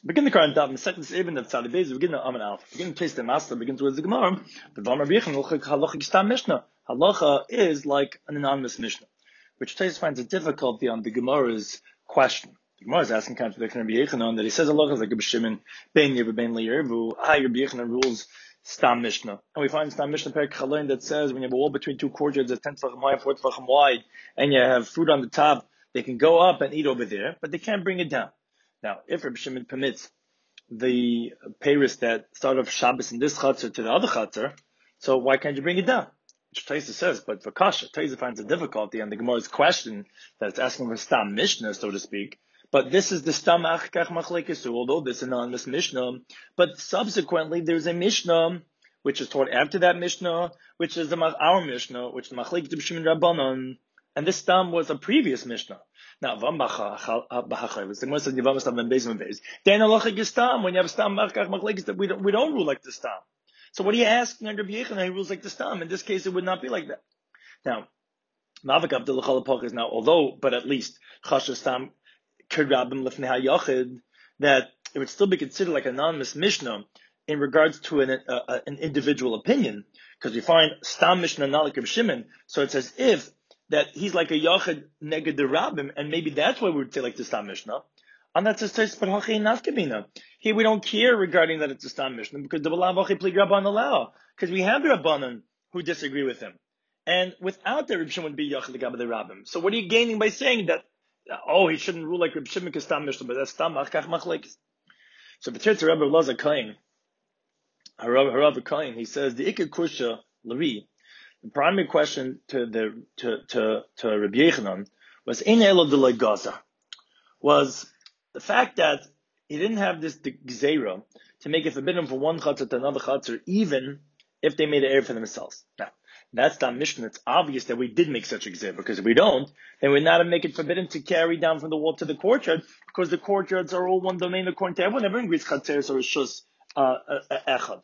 Begin the current daf, second even of Tzadi Beis, begin the Amen Alpha. Begin to place the master, begin towards the Gemara. The Vamar Bichem, Halacha Stam Mishnah. Halacha is like an anonymous Mishnah, which Tais finds a difficulty on the Gemara's question. The Gemara is asking contradiction of Rabbi Yechanan that he says Halacha is like Rabbi Shimon, Ben Yev, Ben Le'ervu, Rabbi Yechanan rules Stam Mishnah. And we find Stam Mishnah Perek Chalein that says when you have a wall between two courtyards that's 10 tefachim high, 4 tefachim wide, and you have fruit on the top, they can go up and eat over there, but they can't bring it down. Now, if Rabbi Shimon permits the peiros that start off Shabbos in this chatzar to the other chatzar, so why can't you bring it down? Which Taisa says, but for Kasha, Taisa finds a difficulty on the Gemara's question that it's asking for Stam Mishnah, so to speak. But this is the Stam Achkach Machlekes, although this is an anonymous Mishnah. But subsequently, there's a Mishnah which is taught after that Mishnah, which is our Mishnah, which is the Machlekes Rabbi Shimon Rabbanan. And this Stam was a previous Mishnah. Now, the Gemara says, then halacha is Stam. When you have Stam Machlekes, that we don't rule like the Stam. So what are you asking under Rabbi Yechanan? He rules like the Stam. In this case, it would not be like that. Now, Mavak Abdul Chalapach is now, but at least Chasha Stam Kirabim Lefnei HaYachid, that it would still be considered like an anonymous Mishnah in regards to an individual opinion, because we find Stam Mishnah not like Rabbi Shimon. So it's as if that he's like a Yachid Neged the Rabbim, and maybe that's why we would say like the Stam Mishnah. And that's a here we don't care regarding that it's a Stam Mishnah, because the Balav Pli Rabban allow, because we have the Rabbanan who disagree with him. And without the Rabbi Shimon would be Yachid the Rabbim. So what are you gaining by saying that, he shouldn't rule like Rabbi Shimon because Stam Mishnah, but that's Stam Achkach Machlekes. So B'tir Rabbi Elazar Kain, Harav Kain, he says, the Ikar Kusha Lari, the primary question to Rabbi Yechanan was Ein Elo D'Loi Gaza, was the fact that he didn't have this gzeira to make it forbidden for one chatzar to another chatzar, even if they made an error for themselves. Now, that's the Mishnah. It's obvious that we did make such a gzeira, because if we don't, then we're not make it forbidden to carry down from the wall to the courtyard, because the courtyards are all one domain according to everyone. Everyone agrees chatzeres or shus echad.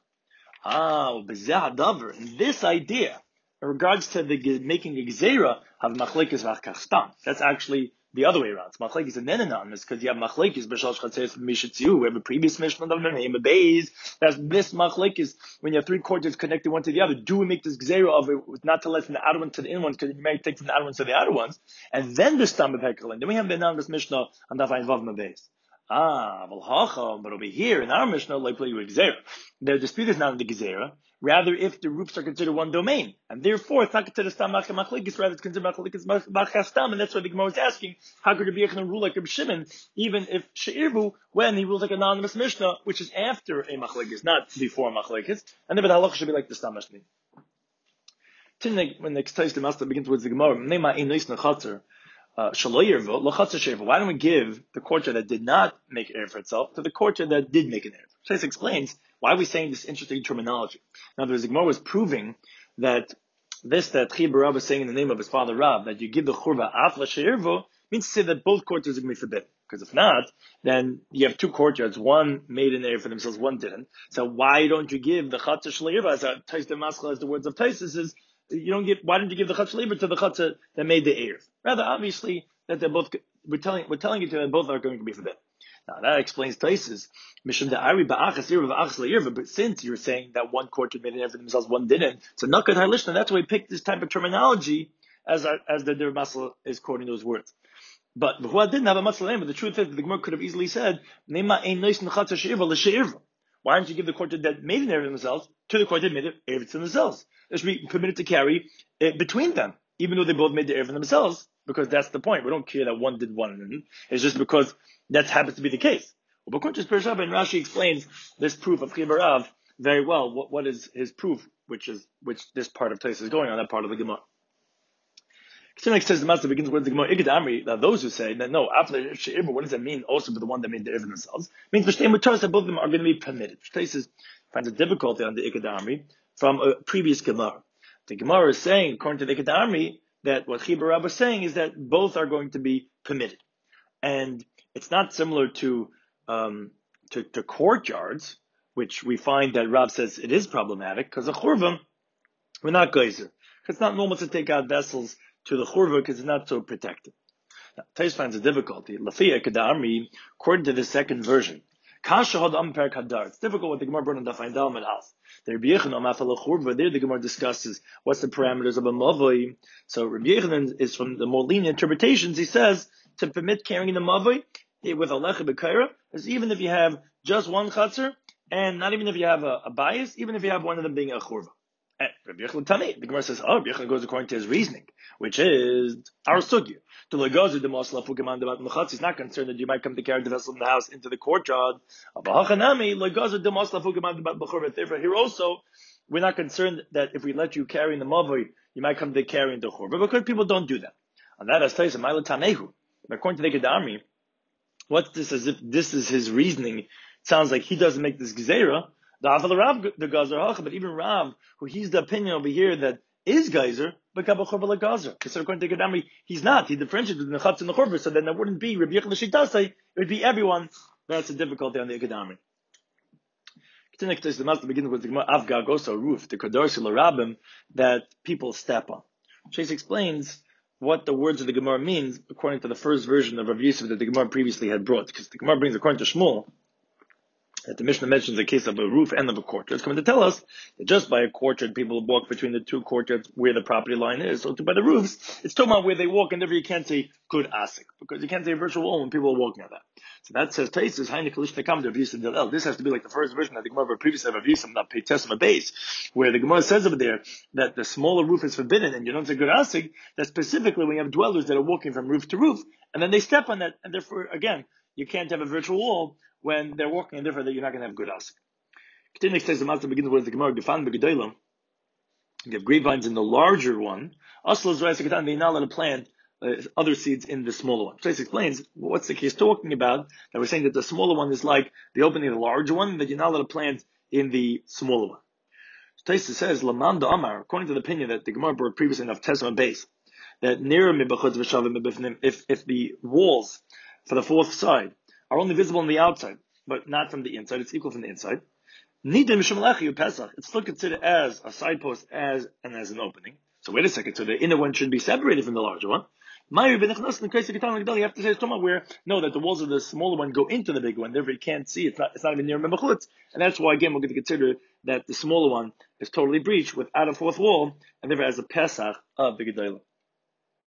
And this idea, in regards to the making a gzeira, have machlekes v'achkach stam. That's actually the other way around. So machlekes and then anonymous, because you have machlekes b'shalosh chatzeres mishatziu. We have a previous Mishnah of the name of Beis. That's this machlekes when you have three courtyards connected one to the other. Do we make this gzeira of it not to let from the outer one to the inner ones, because you may take from the outer ones to the outer ones, and then the stam of hekelin. Then we have the anonymous Mishnah on Daf Ayin Vav Beis. But over here in our Mishnah, like play with gzeira, the dispute is not in the gzeira. Rather, if the roofs are considered one domain, and therefore it's not considered stam machlekes, rather it's considered machlekes machastam, and that's why the Gemara is asking, how could Rabbi Yechanan rule like Rabbi Shimon, even if she'irvu, when he rules like an anonymous Mishnah, which is after a machlekes, not before machlekes, and then the halacha should be like the stam Mishnah. When the Ktayis the master begins with the Gemara, why don't we give the courtyard that did not make error for itself to the courtyard that did make an error? Ktayis explains why are we saying this interesting terminology. Now, the Gemara was proving that Chibur Rav was saying in the name of his father Rav, that you give the churva afla she'irvo, means to say that both courtyards are going to be forbidden. Because if not, then you have two courtyards, one made an error for themselves, one didn't. So why don't you give the chatzah she'irva, as Tais the Maskal, as the words of Taisus is, why don't you give the chatzah she'irva to the chatzah that made the error? Rather, obviously, that they're both, we're telling you that both are going to be forbidden. Now that explains Taisus. But since you're saying that one courtyard made an error for themselves, one didn't, so Nakat Halishna, that's why we picked this type of terminology as the Der Masal is quoting those words. But Behuah didn't have a Masal, but the truth is that the Gemara could have easily said, why don't you give the courtyard that made an error for themselves to the courtyard that made an error for themselves? They should be permitted to carry it between them, even though they both made the error for themselves, because that's the point. We don't care that one did one. It's just because that happens to be the case. But and Rashi explains this proof of Chibur Rav very well. What is his proof, which this part of Tais is going on, that part of the Gemara. Says the master begins with the Gemara Igad Amri, that those who say that no, after She'irva, what does that mean also for the one that made the error themselves? It means that both of them are going to be permitted. Tais finds a difficulty on the Igad Amri from a previous Gemara. The Gemara is saying, according to the Igad Amri, that what Chibur Rav was saying is that both are going to be permitted. And it's not similar to courtyards, which we find that Rav says it is problematic, because the churva, we're not geyser. It's not normal to take out vessels to the churva because it's not so protected. Now, Tais finds a difficulty. Lafia Kedamri, according to the second version, Kasha had amper kadar. It's difficult what the Gemara brought on Daf Ayin Daled Alf. There the Gemara discusses what's the parameters of a mavoi. So Rabbi Yechanan is from the more lenient interpretations. He says to permit carrying the mavoi with a lecha b'kaira is even if you have just one chatzar, and not even if you have a bias, even if you have one of them being a churva. Rabbi Yechanan Tani, the Gemara says, Rabbi Yechanan goes according to his reasoning, which is our sugya. To legazu the mosla fugaman debat mechatz. He's not concerned that you might come to carry the vessel in the house into the courtyard. Abahachanami legazu the mosla fugaman debat b'churva. Therefore, here also we're not concerned that if we let you carry in the mavoi, you might come to carry in the churva, because people don't do that. And that, as tells you, Ma'ila Tamehu. According to the Kedami, what's this as if this is his reasoning? It sounds like he doesn't make this gzeira. The Gazer, but even Rav, who he's the opinion over here that is Geyser, but Kabachor Gazer. So according to Kedami, he's not. He differentiates between the Chatz and the Churva, so then that wouldn't be Rabbi Yechanan Shitasei, it would be everyone. That's a difficulty on the Kedami. The master begins with the Avgag, also a roof, the Kadarsi Larabim, that people step on. Shais explains what the words of the Gemara means according to the first version of Rav Yosef that the Gemara previously had brought. Because the Gemara brings, according to Shmuel, that the Mishnah mentions the case of a roof and of a courtyard. It's coming to tell us that just by a courtyard, people walk between the two courtyards where the property line is. So by the roofs, it's talking about where they walk, and therefore you can't say good asik, because you can't say a virtual wall when people are walking on that. So that says, Taisus, Haine Kalish Nekam, Rav Yosef Del. This has to be like the first version of the Gemara previously of Rav Yosef, not Peites base, where the Gemara says over there that the smaller roof is forbidden and you don't say good asik. That specifically when you have dwellers that are walking from roof to roof, and then they step on that, and therefore, again, you can't have a virtual wall when they're walking, and therefore that you're not going to have good asik. Continuing says the master begins with the Gemara Gefan Begedolam. You have grapevines in the larger one. Also, they're not allowed to plant other seeds in the smaller one. Trace explains what's the case talking about. That we're saying that the smaller one is like the opening of the larger one, that you're not allowed to plant in the smaller one. Trace says Laman da Amar, according to the opinion that the Gemara brought previously enough Tesma base, that near if the walls for the fourth side are only visible on the outside, but not from the inside, it's equal from the inside. It's still considered as a side post and as an opening. So wait a second, so the inner one should be separated from the larger one. You have to say it's where that the walls of the smaller one go into the bigger one, therefore you can't see it's not even near Mechutz. And that's why again we're going to consider that the smaller one is totally breached without a fourth wall, and therefore as a Pesach of the Gedolah.